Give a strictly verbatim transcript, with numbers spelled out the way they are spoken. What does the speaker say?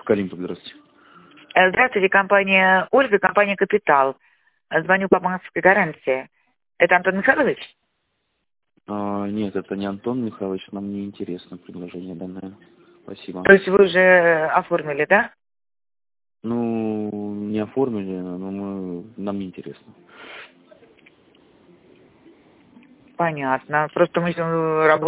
Карим, здравствуйте. Э, Здравствуйте, компания «Ольга», компания «Капитал». Звоню по банковской гарантии. Это Антон Михайлович? А, нет, это не Антон Михайлович, нам не интересно предложение данное. Спасибо. То есть вы уже оформили, да? Ну, не оформили, но мы, нам не интересно. Понятно. Просто мы работаем